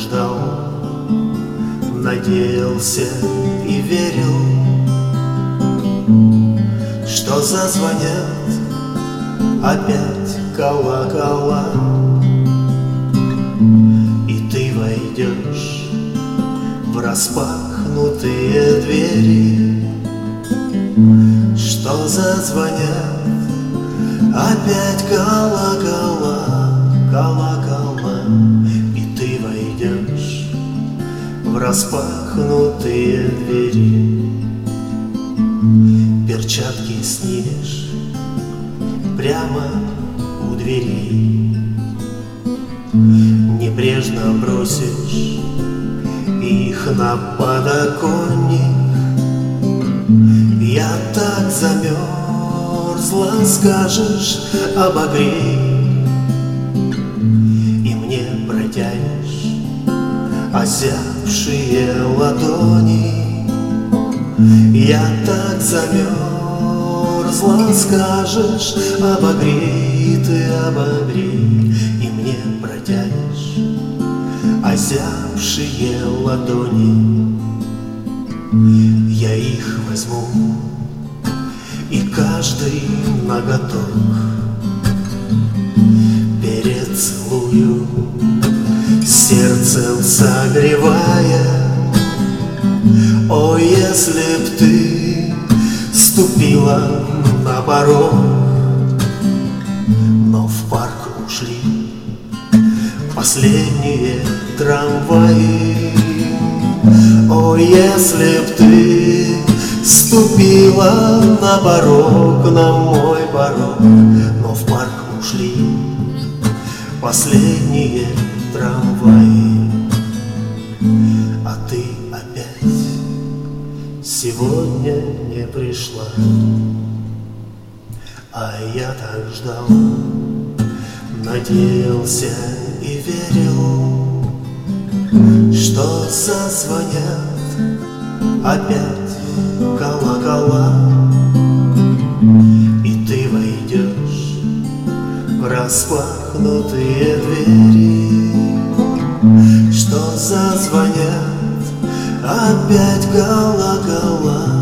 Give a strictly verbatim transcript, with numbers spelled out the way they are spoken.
ждал, надеялся и верил, что зазвонят опять колокола, и ты войдешь в распахнутые двери, что зазвонят опять колокола, колокола, и ты войдешь в распахнутые двери. Перчатки снимешь прямо у дверей, небрежно бросишь их на подоконник. Я так замерзла, скажешь, обогрей, и мне протянешь озябшие ладони. Я так замерзла, скажешь, обогрей, ты обогрей, и мне протянешь озябшие ладони. Я их возьму, и каждый ноготок перецелую, сердцем согревая. О, если б ты ступила на порог, но в парк ушли последние трамваи. О, если б ты ступила на порог, на мой порог, но в парк ушли последние трамваи. А ты опять сегодня не пришла, а я так ждал, надеялся и верил, что зазвонят опять колокола, и ты войдешь в распахнутые двери, что зазвонят опять колокола.